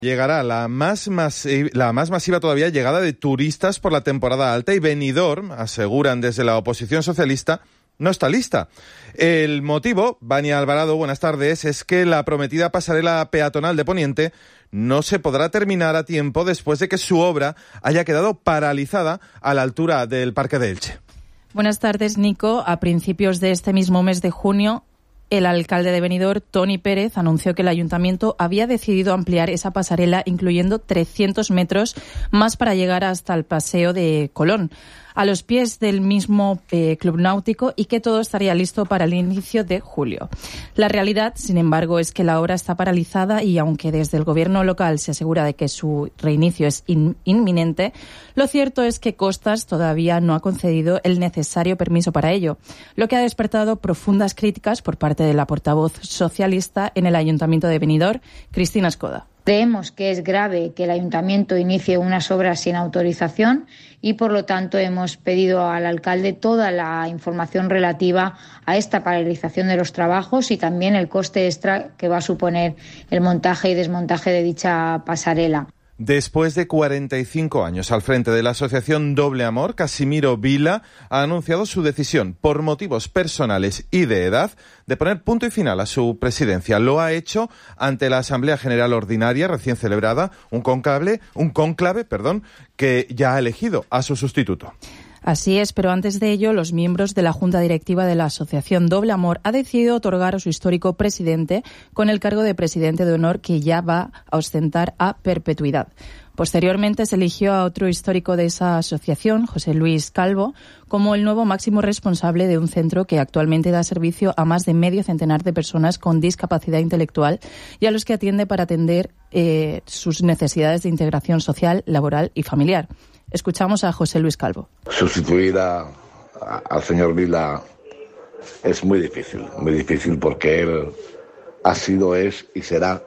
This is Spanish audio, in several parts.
Llegará la más masiva todavía llegada de turistas por la temporada alta y Benidorm, aseguran desde la oposición socialista, no está lista. El motivo, Vania Alvarado, buenas tardes, es que la prometida pasarela peatonal de Poniente no se podrá terminar a tiempo después de que su obra haya quedado paralizada a la altura del Parque de Elche. Buenas tardes, Nico. A principios de este mismo mes de junio, el alcalde de Benidorm, Toni Pérez, anunció que el ayuntamiento había decidido ampliar esa pasarela, incluyendo 300 metros más para llegar hasta el Paseo de Colón, a los pies del mismo club náutico, y que todo estaría listo para el inicio de julio. La realidad, sin embargo, es que la obra está paralizada y aunque desde el gobierno local se asegura de que su reinicio es inminente, lo cierto es que Costas todavía no ha concedido el necesario permiso para ello, lo que ha despertado profundas críticas por parte de la portavoz socialista en el Ayuntamiento de Benidorm, Cristina Escoda. Creemos que es grave que el ayuntamiento inicie unas obras sin autorización y, por lo tanto, hemos pedido al alcalde toda la información relativa a esta paralización de los trabajos y también el coste extra que va a suponer el montaje y desmontaje de dicha pasarela. Después de 45 años al frente de la asociación Doble Amor, Casimiro Vila ha anunciado su decisión, por motivos personales y de edad, de poner punto y final a su presidencia. Lo ha hecho ante la Asamblea General Ordinaria recién celebrada, un cónclave, que ya ha elegido a su sustituto. Así es, pero antes de ello, los miembros de la Junta Directiva de la Asociación Doble Amor ha decidido otorgar a su histórico presidente con el cargo de presidente de honor que ya va a ostentar a perpetuidad. Posteriormente se eligió a otro histórico de esa asociación, José Luis Calvo, como el nuevo máximo responsable de un centro que actualmente da servicio a más de medio centenar de personas con discapacidad intelectual y a los que atiende para atender sus necesidades de integración social, laboral y familiar. Escuchamos a José Luis Calvo. Sustituir al señor Vila es muy difícil porque él ha sido, es y será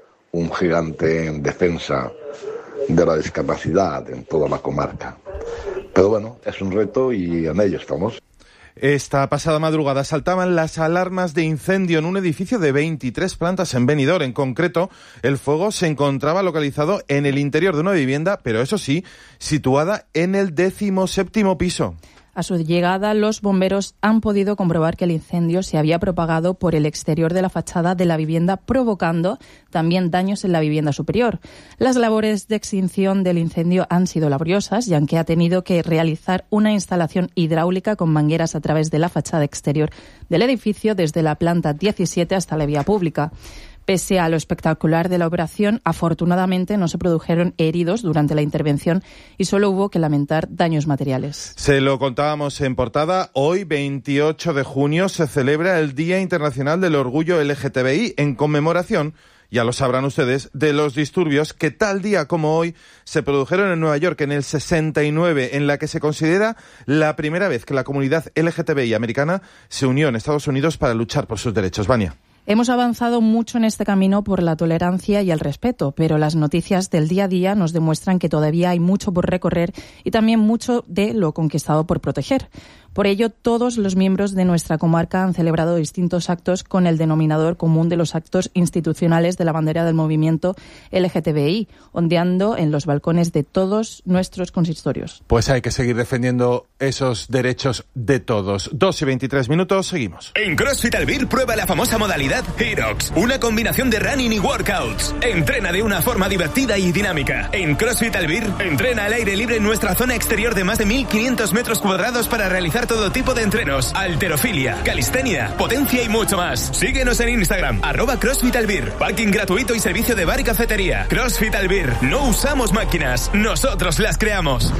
un gigante en defensa de la discapacidad en toda la comarca. Pero bueno, es un reto y en ello estamos. Esta pasada madrugada saltaban las alarmas de incendio en un edificio de 23 plantas en Benidorm. En concreto, el fuego se encontraba localizado en el interior de una vivienda, pero eso sí, situada en el 17º piso. A su llegada, los bomberos han podido comprobar que el incendio se había propagado por el exterior de la fachada de la vivienda, provocando también daños en la vivienda superior. Las labores de extinción del incendio han sido laboriosas, ya que ha tenido que realizar una instalación hidráulica con mangueras a través de la fachada exterior del edificio, desde la planta 17 hasta la vía pública. Pese a lo espectacular de la operación, afortunadamente no se produjeron heridos durante la intervención y solo hubo que lamentar daños materiales. Se lo contábamos en portada. Hoy, 28 de junio, se celebra el Día Internacional del Orgullo LGTBI en conmemoración, ya lo sabrán ustedes, de los disturbios que tal día como hoy se produjeron en Nueva York en el 69, en la que se considera la primera vez que la comunidad LGTBI americana se unió en Estados Unidos para luchar por sus derechos. Vania. Hemos avanzado mucho en este camino por la tolerancia y el respeto, pero las noticias del día a día nos demuestran que todavía hay mucho por recorrer y también mucho de lo conquistado por proteger. Por ello, todos los miembros de nuestra comarca han celebrado distintos actos con el denominador común de los actos institucionales de la bandera del movimiento LGTBI, ondeando en los balcones de todos nuestros consistorios. Pues hay que seguir defendiendo esos derechos de todos. 2:23, seguimos. En CrossFit Albir prueba la famosa modalidad HEROX, una combinación de running y workouts. Entrena de una forma divertida y dinámica. En CrossFit Albir, entrena al aire libre en nuestra zona exterior de más de 1.500 metros cuadrados para realizar todo tipo de entrenos, halterofilia, calistenia, potencia y mucho más. Síguenos en Instagram, @CrossFit Albir. Parking gratuito y servicio de bar y cafetería. CrossFit Albir. No usamos máquinas, nosotros las creamos.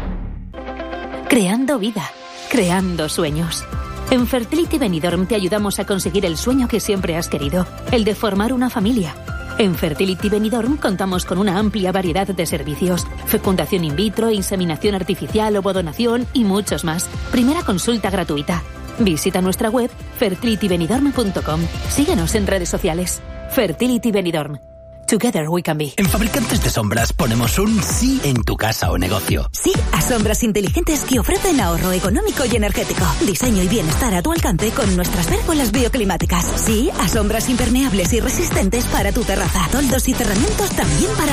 Creando vida, creando sueños. En Fertility Benidorm te ayudamos a conseguir el sueño que siempre has querido, el de formar una familia. En Fertility Benidorm contamos con una amplia variedad de servicios: fecundación in vitro, inseminación artificial, ovodonación y muchos más. Primera consulta gratuita. Visita nuestra web fertilitybenidorm.com. Síguenos en redes sociales. Fertility Benidorm. Together we can be. En Fabricantes de Sombras ponemos un sí en tu casa o negocio. Sí a sombras inteligentes que ofrecen ahorro económico y energético. Diseño y bienestar a tu alcance con nuestras pérgolas bioclimáticas. Sí a sombras impermeables y resistentes para tu terraza. Toldos y cerramientos también para